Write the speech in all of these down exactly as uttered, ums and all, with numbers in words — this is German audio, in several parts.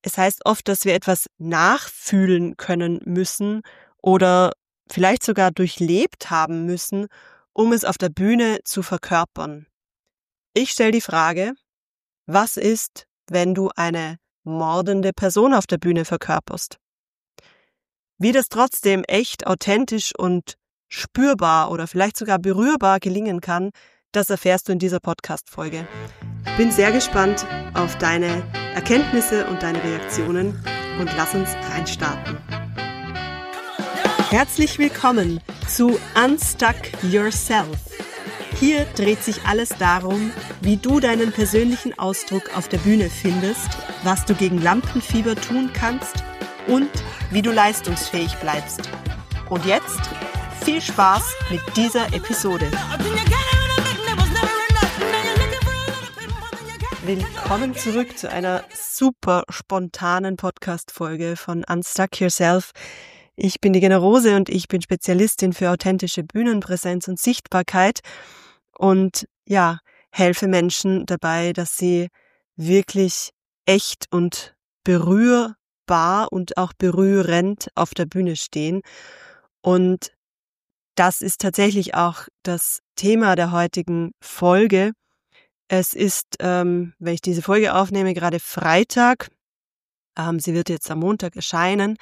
Es heißt oft, dass wir etwas nachfühlen können müssen oder vielleicht sogar durchlebt haben müssen, um es auf der Bühne zu verkörpern. Ich stelle die Frage, was ist, wenn du eine mordende Person auf der Bühne verkörperst? Wie das trotzdem echt, authentisch und spürbar oder vielleicht sogar berührbar gelingen kann, das erfährst du in dieser Podcast-Folge. Bin sehr gespannt auf deine Erkenntnisse und deine Reaktionen und lass uns reinstarten. Herzlich willkommen zu Unstuck Yourself. Hier dreht sich alles darum, wie du deinen persönlichen Ausdruck auf der Bühne findest, was du gegen Lampenfieber tun kannst und wie du leistungsfähig bleibst. Und jetzt viel Spaß mit dieser Episode. Willkommen zurück zu einer super spontanen Podcast-Folge von Unstuck Yourself. Ich bin die Gena Rose und ich bin Spezialistin für authentische Bühnenpräsenz und Sichtbarkeit und ja, helfe Menschen dabei, dass sie wirklich echt und berührbar und auch berührend auf der Bühne stehen. Und das ist tatsächlich auch das Thema der heutigen Folge. Es ist, ähm, wenn ich diese Folge aufnehme, gerade Freitag. Ähm, sie wird jetzt am Montag erscheinen.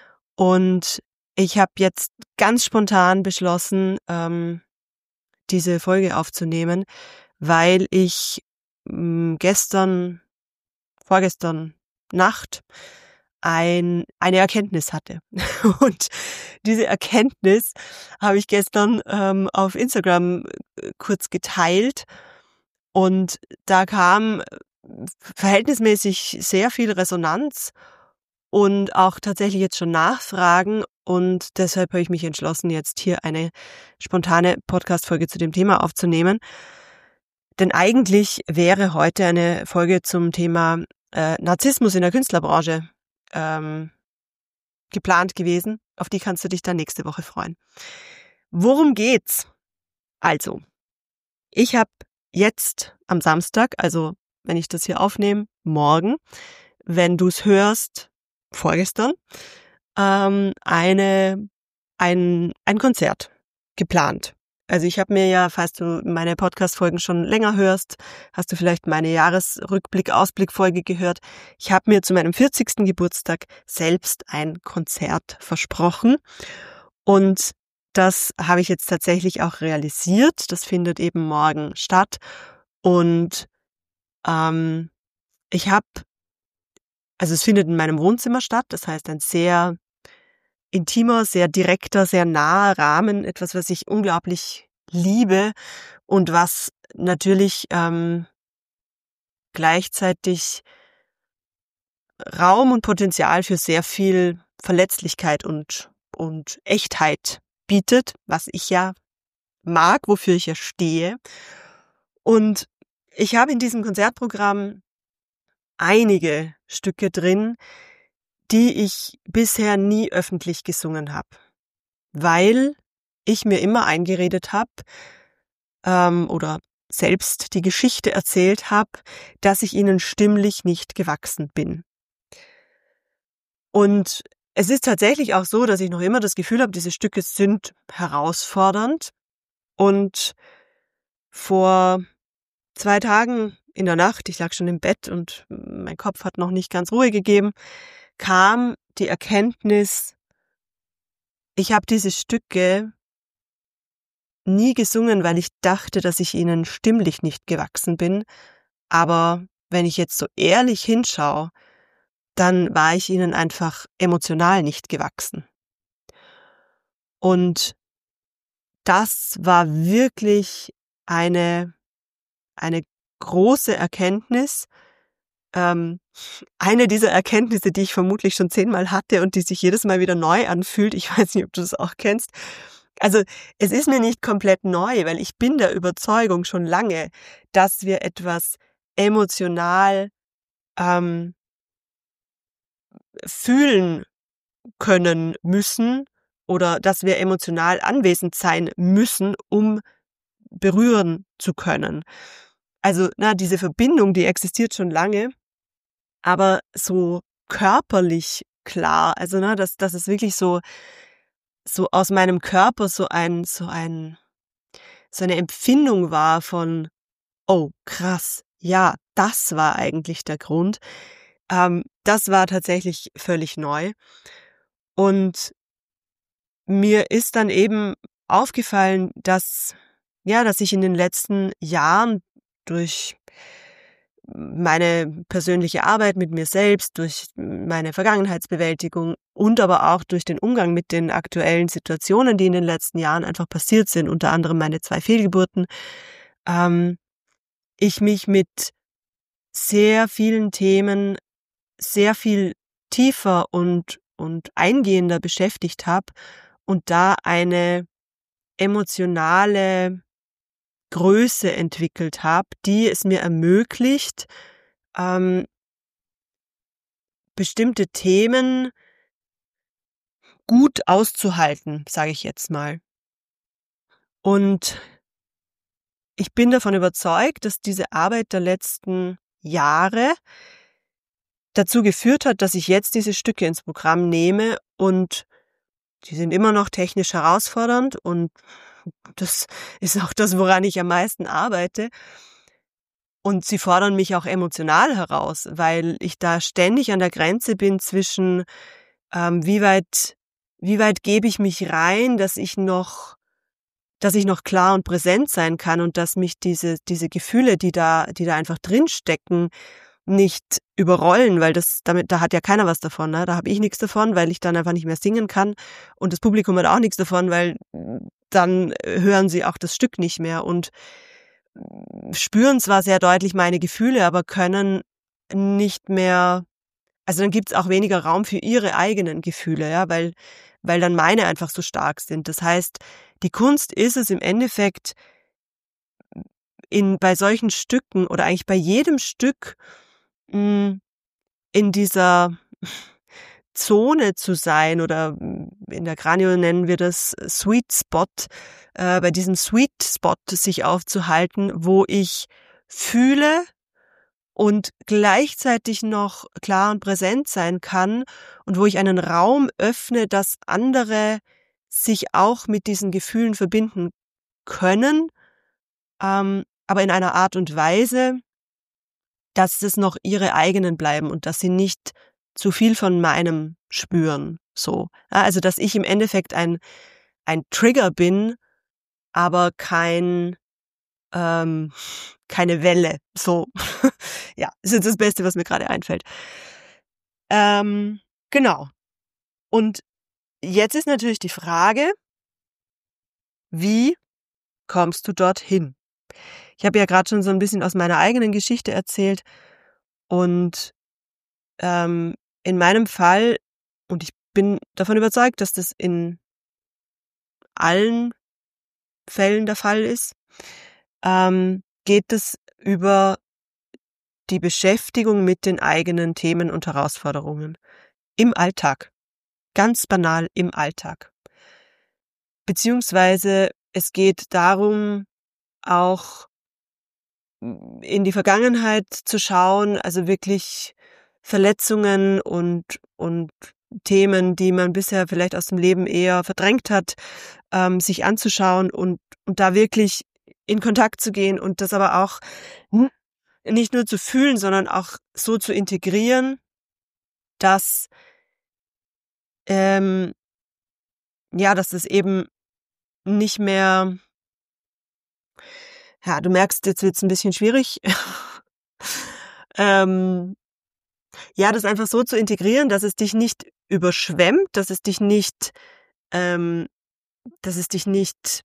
Und ich habe jetzt ganz spontan beschlossen, ähm, diese Folge aufzunehmen, weil ich ähm, gestern, vorgestern Nacht ein, eine Erkenntnis hatte. Und diese Erkenntnis habe ich gestern ähm, auf Instagram kurz geteilt. Und da kam verhältnismäßig sehr viel Resonanz und auch tatsächlich jetzt schon Nachfragen. Und deshalb habe ich mich entschlossen, jetzt hier eine spontane Podcast-Folge zu dem Thema aufzunehmen. Denn eigentlich wäre heute eine Folge zum Thema äh, Narzissmus in der Künstlerbranche ähm, geplant gewesen. Auf die kannst du dich dann nächste Woche freuen. Worum geht's? Also, ich habe jetzt am Samstag, also wenn ich das hier aufnehme, morgen, wenn du es hörst, vorgestern, ähm, eine, ein, ein Konzert geplant. Also ich habe mir ja, falls du meine Podcast-Folgen schon länger hörst, hast du vielleicht meine Jahresrückblick-Ausblick-Folge gehört. Ich habe mir zu meinem vierzigsten Geburtstag selbst ein Konzert versprochen und das habe ich jetzt tatsächlich auch realisiert. Das findet eben morgen statt. Und ähm, ich habe, also es findet in meinem Wohnzimmer statt. Das heißt, ein sehr intimer, sehr direkter, sehr naher Rahmen. Etwas, was ich unglaublich liebe und was natürlich ähm, gleichzeitig Raum und Potenzial für sehr viel Verletzlichkeit und, und Echtheit bietet, was ich ja mag, wofür ich ja stehe. Und ich habe in diesem Konzertprogramm einige Stücke drin, die ich bisher nie öffentlich gesungen habe, weil ich mir immer eingeredet habe ähm, oder selbst die Geschichte erzählt habe, dass ich ihnen stimmlich nicht gewachsen bin. Und es ist tatsächlich auch so, dass ich noch immer das Gefühl habe, diese Stücke sind herausfordernd. Und vor zwei Tagen in der Nacht, ich lag schon im Bett und mein Kopf hat noch nicht ganz Ruhe gegeben, kam die Erkenntnis, ich habe diese Stücke nie gesungen, weil ich dachte, dass ich ihnen stimmlich nicht gewachsen bin. Aber wenn ich jetzt so ehrlich hinschaue, dann war ich ihnen einfach emotional nicht gewachsen. Und das war wirklich eine, eine große Erkenntnis. Ähm, eine dieser Erkenntnisse, die ich vermutlich schon zehnmal hatte und die sich jedes Mal wieder neu anfühlt. Ich weiß nicht, ob du das auch kennst. Also es ist mir nicht komplett neu, weil ich bin der Überzeugung schon lange, dass wir etwas emotional ähm, fühlen können müssen oder dass wir emotional anwesend sein müssen, um berühren zu können. Also na, diese Verbindung, die existiert schon lange, aber so körperlich klar. Also, ne, dass, dass es wirklich so, so aus meinem Körper so ein, so ein, so eine Empfindung war von, oh, krass, ja, das war eigentlich der Grund. Ähm, das war tatsächlich völlig neu. Und mir ist dann eben aufgefallen, dass, ja, dass ich in den letzten Jahren durch meine persönliche Arbeit mit mir selbst, durch meine Vergangenheitsbewältigung und aber auch durch den Umgang mit den aktuellen Situationen, die in den letzten Jahren einfach passiert sind, unter anderem meine zwei Fehlgeburten, ähm, ich mich mit sehr vielen Themen sehr viel tiefer und, und eingehender beschäftigt habe und da eine emotionale Größe entwickelt habe, die es mir ermöglicht, ähm, bestimmte Themen gut auszuhalten, sage ich jetzt mal. Und ich bin davon überzeugt, dass diese Arbeit der letzten Jahre dazu geführt hat, dass ich jetzt diese Stücke ins Programm nehme und die sind immer noch technisch herausfordernd und das ist auch das, woran ich am meisten arbeite. Und sie fordern mich auch emotional heraus, weil ich da ständig an der Grenze bin zwischen, ähm, wie weit, wie weit gebe ich mich rein, dass ich noch, dass ich noch klar und präsent sein kann und dass mich diese, diese Gefühle, die da, die da einfach drinstecken, nicht überrollen, weil das, damit, da hat ja keiner was davon, ne? Da habe ich nichts davon, weil ich dann einfach nicht mehr singen kann und das Publikum hat auch nichts davon, weil dann hören sie auch das Stück nicht mehr und spüren zwar sehr deutlich meine Gefühle, aber können nicht mehr, also dann gibt's auch weniger Raum für ihre eigenen Gefühle, ja, weil, weil dann meine einfach so stark sind. Das heißt, die Kunst ist es im Endeffekt, in, bei solchen Stücken oder eigentlich bei jedem Stück mh, in dieser Zone zu sein oder in der Kranio nennen wir das Sweet Spot, äh, bei diesem Sweet Spot sich aufzuhalten, wo ich fühle und gleichzeitig noch klar und präsent sein kann und wo ich einen Raum öffne, dass andere sich auch mit diesen Gefühlen verbinden können, ähm, aber in einer Art und Weise, dass es noch ihre eigenen bleiben und dass sie nicht zu viel von meinem spüren, so. Ja, also, dass ich im Endeffekt ein, ein Trigger bin, aber kein, ähm, keine Welle, so. Ja, ist jetzt das Beste, was mir gerade einfällt. Ähm, genau. Und jetzt ist natürlich die Frage, wie kommst du dorthin? Ich habe ja gerade schon so ein bisschen aus meiner eigenen Geschichte erzählt und ähm, in meinem Fall, und ich bin davon überzeugt, dass das in allen Fällen der Fall ist, ähm, geht es über die Beschäftigung mit den eigenen Themen und Herausforderungen im Alltag. Ganz banal im Alltag. Beziehungsweise es geht darum, auch in die Vergangenheit zu schauen, also wirklich Verletzungen und, und Themen, die man bisher vielleicht aus dem Leben eher verdrängt hat, ähm, sich anzuschauen und, und da wirklich in Kontakt zu gehen und das aber auch nicht nur zu fühlen, sondern auch so zu integrieren, dass, ähm, ja, dass es eben nicht mehr, ja, du merkst, jetzt wird's ein bisschen schwierig, ähm, ja, das einfach so zu integrieren, dass es dich nicht überschwemmt, dass es dich nicht, ähm, dass es dich nicht,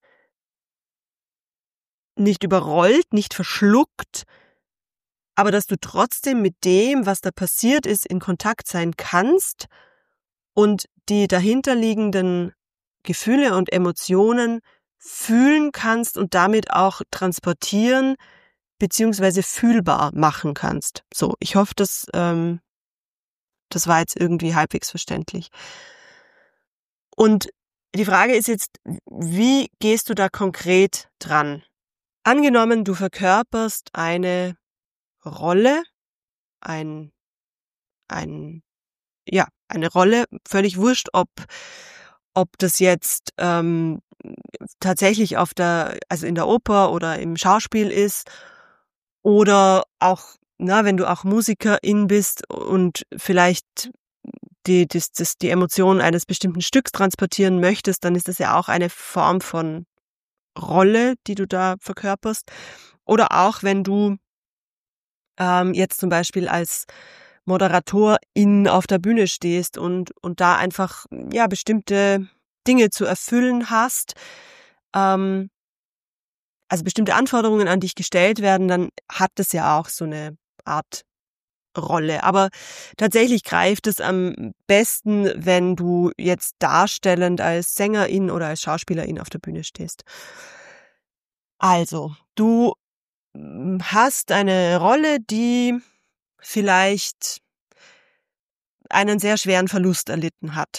nicht überrollt, nicht verschluckt, aber dass du trotzdem mit dem, was da passiert ist, in Kontakt sein kannst und die dahinterliegenden Gefühle und Emotionen fühlen kannst und damit auch transportieren beziehungsweise fühlbar machen kannst. So, ich hoffe, dass ähm, das war jetzt irgendwie halbwegs verständlich. Und die Frage ist jetzt, wie gehst du da konkret dran? Angenommen, du verkörperst eine Rolle, ein, ein ja, eine Rolle, völlig wurscht, ob, ob das jetzt ähm, tatsächlich auf der, also in der Oper oder im Schauspiel ist oder auch, na, wenn du auch Musikerin bist und vielleicht die, das, das, die Emotionen eines bestimmten Stücks transportieren möchtest, dann ist das ja auch eine Form von Rolle, die du da verkörperst. Oder auch, wenn du ähm, jetzt zum Beispiel als Moderatorin auf der Bühne stehst und, und da einfach, ja, bestimmte Dinge zu erfüllen hast, ähm, also bestimmte Anforderungen an dich gestellt werden, dann hat das ja auch so eine Art Rolle. Aber tatsächlich greift es am besten, wenn du jetzt darstellend als Sängerin oder als Schauspielerin auf der Bühne stehst. Also, du hast eine Rolle, die vielleicht einen sehr schweren Verlust erlitten hat.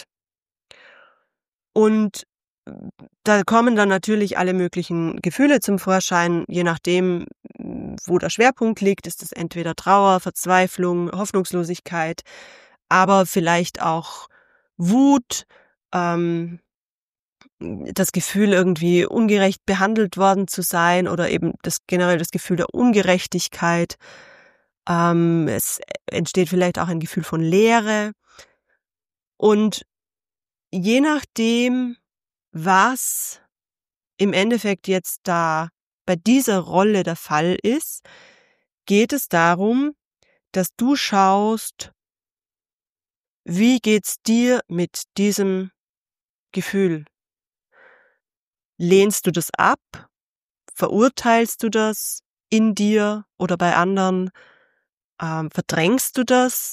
Und da kommen dann natürlich alle möglichen Gefühle zum Vorschein, je nachdem, wo der Schwerpunkt liegt. Ist es entweder Trauer, Verzweiflung, Hoffnungslosigkeit, aber vielleicht auch Wut, ähm, das Gefühl, irgendwie ungerecht behandelt worden zu sein oder eben das generell das Gefühl der Ungerechtigkeit. Ähm, es entsteht vielleicht auch ein Gefühl von Leere. Und je nachdem, was im Endeffekt jetzt da bei dieser Rolle der Fall ist, geht es darum, dass du schaust, wie geht's dir mit diesem Gefühl? Lehnst du das ab? Verurteilst du das in dir oder bei anderen? Ähm, verdrängst du das?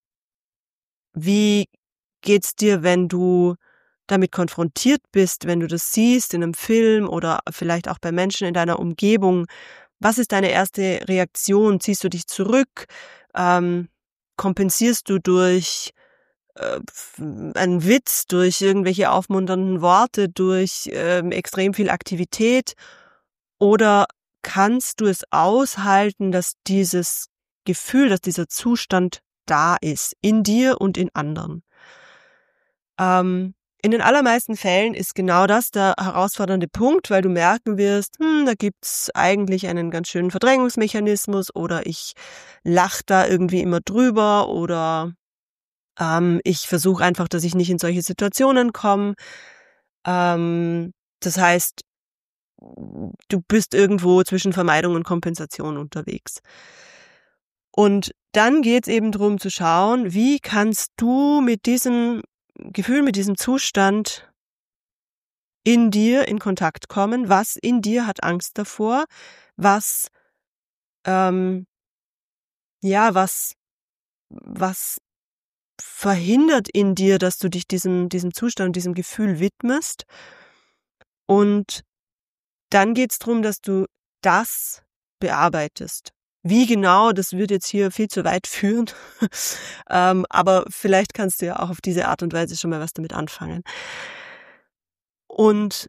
Wie geht's dir, wenn du damit konfrontiert bist, wenn du das siehst in einem Film oder vielleicht auch bei Menschen in deiner Umgebung? Was ist deine erste Reaktion? Ziehst du dich zurück? Ähm, kompensierst du durch äh, einen Witz, durch irgendwelche aufmunternden Worte, durch ähm, extrem viel Aktivität? Oder kannst du es aushalten, dass dieses Gefühl, dass dieser Zustand da ist, in dir und in anderen? Ähm, in den allermeisten Fällen ist genau das der herausfordernde Punkt, weil du merken wirst, hm, da gibt's eigentlich einen ganz schönen Verdrängungsmechanismus oder ich lach da irgendwie immer drüber oder ähm, ich versuche einfach, dass ich nicht in solche Situationen komme. Ähm, das heißt, du bist irgendwo zwischen Vermeidung und Kompensation unterwegs. Und dann geht's eben darum zu schauen, wie kannst du mit diesem Gefühl, mit diesem Zustand in dir in Kontakt kommen, was in dir hat Angst davor, was ähm, ja, was was verhindert in dir, dass du dich diesem diesem Zustand, diesem Gefühl widmest. Und dann geht's darum, dass du das bearbeitest. Wie genau, das wird jetzt hier viel zu weit führen, ähm, aber vielleicht kannst du ja auch auf diese Art und Weise schon mal was damit anfangen. Und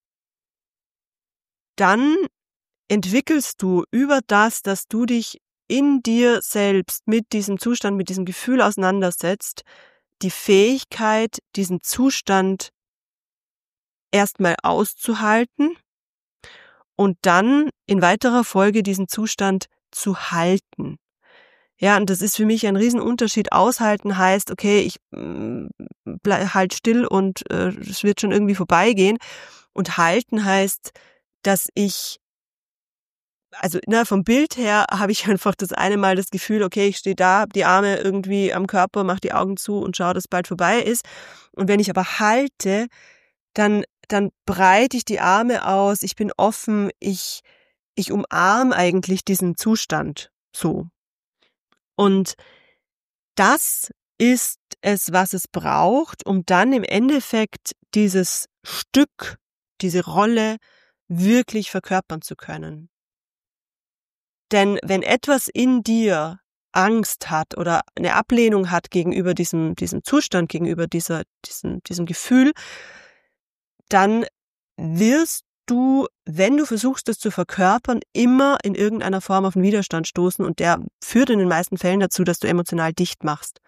dann entwickelst du über das, dass du dich in dir selbst mit diesem Zustand, mit diesem Gefühl auseinandersetzt, die Fähigkeit, diesen Zustand erstmal auszuhalten und dann in weiterer Folge diesen Zustand zu halten. Ja, und das ist für mich ein Riesenunterschied. Aushalten heißt, okay, ich bleib halt still und äh, es wird schon irgendwie vorbeigehen. Und halten heißt, dass ich, also na, vom Bild her habe ich einfach das eine Mal das Gefühl, okay, ich stehe da, hab die Arme irgendwie am Körper, mache die Augen zu und schaue, dass bald vorbei ist. Und wenn ich aber halte, dann dann breite ich die Arme aus, ich bin offen, ich ich umarme eigentlich diesen Zustand so. Und das ist es, was es braucht, um dann im Endeffekt dieses Stück, diese Rolle wirklich verkörpern zu können. Denn wenn etwas in dir Angst hat oder eine Ablehnung hat gegenüber diesem, diesem Zustand, gegenüber dieser, diesem, diesem Gefühl, dann wirst du, wenn du versuchst, das zu verkörpern, immer in irgendeiner Form auf einen Widerstand stoßen und der führt in den meisten Fällen dazu, dass du emotional dicht machst.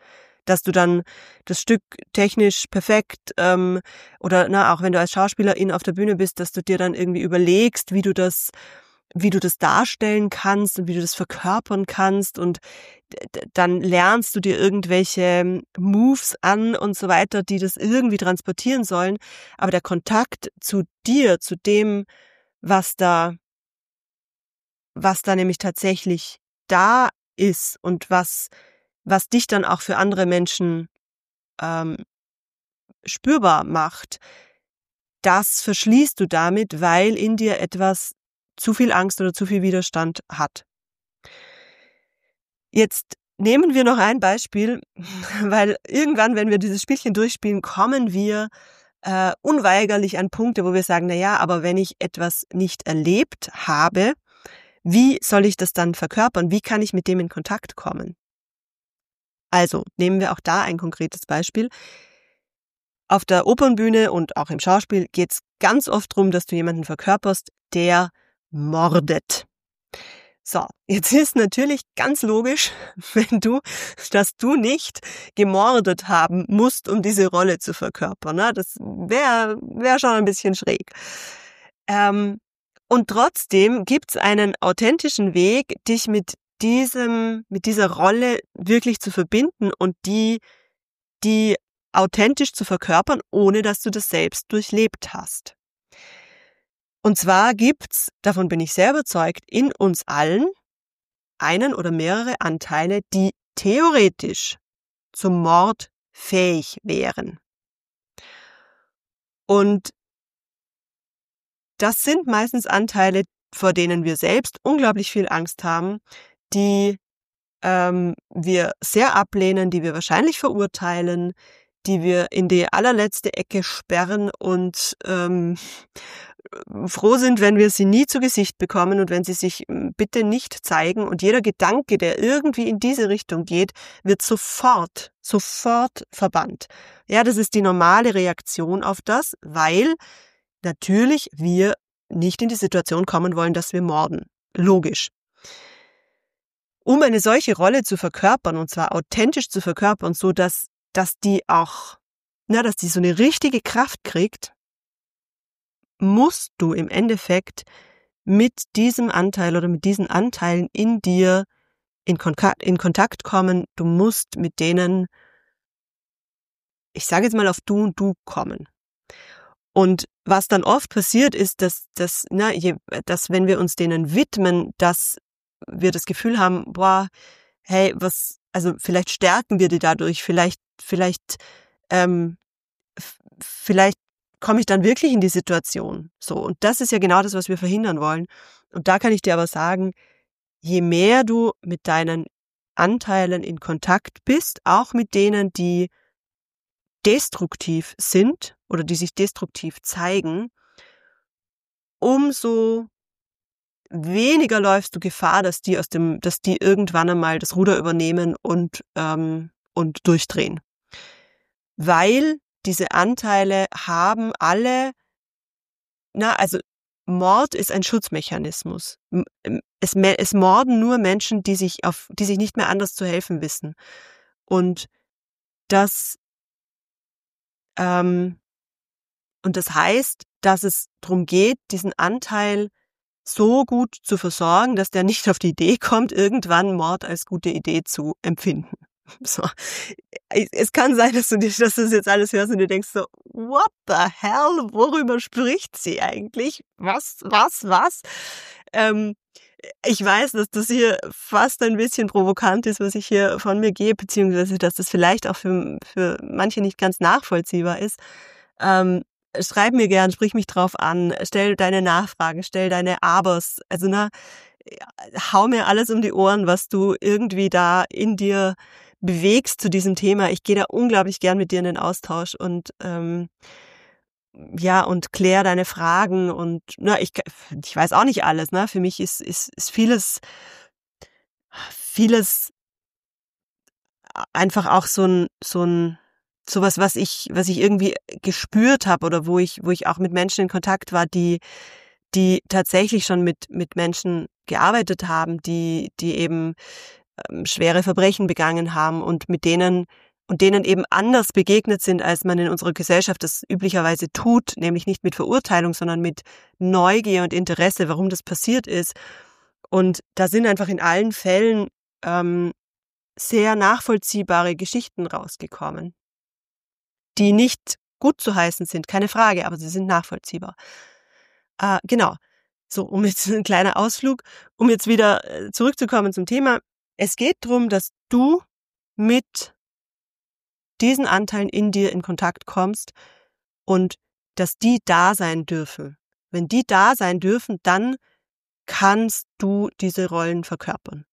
dass du dann das Stück technisch perfekt ähm, oder na, auch wenn du als Schauspielerin auf der Bühne bist, dass du dir dann irgendwie überlegst, wie du das wie du das darstellen kannst und wie du das verkörpern kannst und d- d- dann lernst du dir irgendwelche Moves an und so weiter, die das irgendwie transportieren sollen. Aber der Kontakt zu dir, zu dem, was da, was da nämlich tatsächlich da ist und was, was dich dann auch für andere Menschen ähm, spürbar macht, das verschließt du damit, weil in dir etwas zu viel Angst oder zu viel Widerstand hat. Jetzt nehmen wir noch ein Beispiel, weil irgendwann, wenn wir dieses Spielchen durchspielen, kommen wir äh, unweigerlich an Punkte, wo wir sagen, na ja, aber wenn ich etwas nicht erlebt habe, wie soll ich das dann verkörpern? Wie kann ich mit dem in Kontakt kommen? Also nehmen wir auch da ein konkretes Beispiel. Auf der Opernbühne und auch im Schauspiel geht es ganz oft darum, dass du jemanden verkörperst, der mordet. So, jetzt ist natürlich ganz logisch, wenn du, dass du nicht gemordet haben musst, um diese Rolle zu verkörpern. Ne? Das wäre wär schon ein bisschen schräg. Ähm, und trotzdem gibt's einen authentischen Weg, dich mit diesem, mit dieser Rolle wirklich zu verbinden und die, die authentisch zu verkörpern, ohne dass du das selbst durchlebt hast. Und zwar gibt's, davon bin ich sehr überzeugt, in uns allen einen oder mehrere Anteile, die theoretisch zum Mord fähig wären. Und das sind meistens Anteile, vor denen wir selbst unglaublich viel Angst haben, die ähm, wir sehr ablehnen, die wir wahrscheinlich verurteilen, die wir in die allerletzte Ecke sperren und ähm, froh sind, wenn wir sie nie zu Gesicht bekommen und wenn sie sich bitte nicht zeigen. Und jeder Gedanke, der irgendwie in diese Richtung geht, wird sofort, sofort verbannt. Ja, das ist die normale Reaktion auf das, weil natürlich wir nicht in die Situation kommen wollen, dass wir morden. Logisch. Um eine solche Rolle zu verkörpern, und zwar authentisch zu verkörpern, so dass, dass die auch, na, dass die so eine richtige Kraft kriegt, musst du im Endeffekt mit diesem Anteil oder mit diesen Anteilen in dir in Kontakt, in Kontakt kommen. Du musst mit denen, ich sage jetzt mal, auf Du und Du kommen. Und was dann oft passiert ist, dass, dass, na, je, dass wenn wir uns denen widmen, dass wir das Gefühl haben, boah, hey, was, also vielleicht stärken wir die dadurch, vielleicht, vielleicht, ähm, f- vielleicht komme ich dann wirklich in die Situation. So. Und das ist ja genau das, was wir verhindern wollen. Und da kann ich dir aber sagen, je mehr du mit deinen Anteilen in Kontakt bist, auch mit denen, die destruktiv sind oder die sich destruktiv zeigen, umso weniger läufst du Gefahr, dass die aus dem, dass die irgendwann einmal das Ruder übernehmen und ähm, und durchdrehen, weil diese Anteile haben alle, na also Mord ist ein Schutzmechanismus. Es, es morden nur Menschen, die sich auf, die sich nicht mehr anders zu helfen wissen, und das ähm, und das heißt, dass es darum geht, diesen Anteil so gut zu versorgen, dass der nicht auf die Idee kommt, irgendwann Mord als gute Idee zu empfinden. So. Es kann sein, dass du, dich, dass du das jetzt alles hörst und dir denkst so, what the hell, worüber spricht sie eigentlich? Was, was, was? Ähm, ich weiß, dass das hier fast ein bisschen provokant ist, was ich hier von mir gebe, beziehungsweise dass das vielleicht auch für, für manche nicht ganz nachvollziehbar ist. Ähm, schreib mir gern, sprich mich drauf an, stell deine Nachfragen, stell deine Abers, also na, hau mir alles um die Ohren, was du irgendwie da in dir bewegst zu diesem Thema. Ich gehe da unglaublich gern mit dir in den Austausch und ähm, ja, und klär deine Fragen und na, ich, ich weiß auch nicht alles, ne? Für mich ist, ist, ist vieles, vieles einfach auch so ein, so ein, sowas, was ich, was ich irgendwie gespürt habe oder wo ich, wo ich auch mit Menschen in Kontakt war, die, die tatsächlich schon mit, mit Menschen gearbeitet haben, die, die eben ähm, schwere Verbrechen begangen haben und mit denen, und denen eben anders begegnet sind, als man in unserer Gesellschaft das üblicherweise tut, nämlich nicht mit Verurteilung, sondern mit Neugier und Interesse, warum das passiert ist. Und da sind einfach in allen Fällen ähm, sehr nachvollziehbare Geschichten rausgekommen, die nicht gut zu heißen sind, keine Frage, aber sie sind nachvollziehbar. Äh, genau, so um jetzt ein kleiner Ausflug, um jetzt wieder zurückzukommen zum Thema. Es geht darum, dass du mit diesen Anteilen in dir in Kontakt kommst und dass die da sein dürfen. Wenn die da sein dürfen, dann kannst du diese Rollen verkörpern.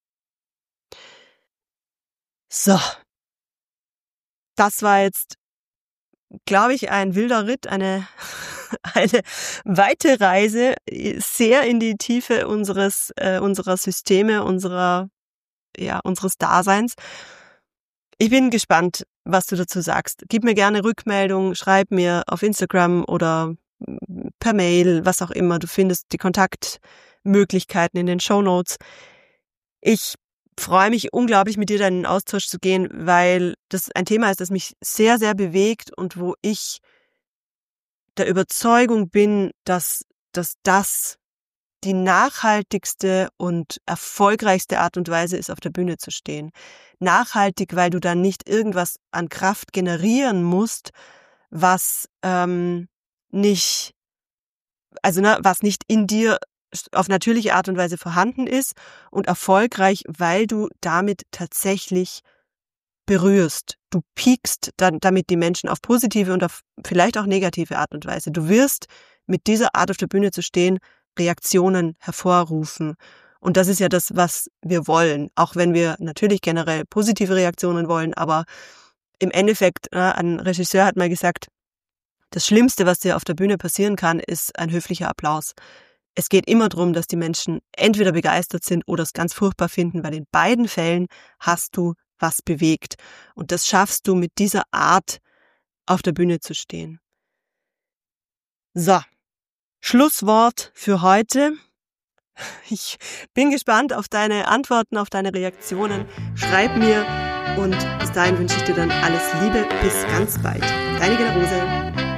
So, das war jetzt, glaube ich, ein wilder Ritt, eine, eine weite Reise, sehr in die Tiefe unseres, äh, unserer Systeme, unserer, ja, unseres Daseins. Ich bin gespannt, was du dazu sagst. Gib mir gerne Rückmeldung, schreib mir auf Instagram oder per Mail, was auch immer. Du findest die Kontaktmöglichkeiten in den Shownotes. Ich freue mich unglaublich, mit dir da in den Austausch zu gehen, weil das ein Thema ist, das mich sehr, sehr bewegt und wo ich der Überzeugung bin, dass, dass das die nachhaltigste und erfolgreichste Art und Weise ist, auf der Bühne zu stehen. Nachhaltig, weil du dann nicht irgendwas an Kraft generieren musst, was ähm, nicht, also ne, was nicht in dir auf natürliche Art und Weise vorhanden ist, und erfolgreich, weil du damit tatsächlich berührst. Du piekst dann damit die Menschen auf positive und auf vielleicht auch negative Art und Weise. Du wirst mit dieser Art auf der Bühne zu stehen Reaktionen hervorrufen. Und das ist ja das, was wir wollen. Auch wenn wir natürlich generell positive Reaktionen wollen, aber im Endeffekt, äh, ein Regisseur hat mal gesagt, das Schlimmste, was dir auf der Bühne passieren kann, ist ein höflicher Applaus. Es geht immer darum, dass die Menschen entweder begeistert sind oder es ganz furchtbar finden, weil in beiden Fällen hast du was bewegt. Und das schaffst du mit dieser Art, auf der Bühne zu stehen. So, Schlusswort für heute. Ich bin gespannt auf deine Antworten, auf deine Reaktionen. Schreib mir und bis dahin wünsche ich dir dann alles Liebe. Bis ganz bald. Deine Gena Rose.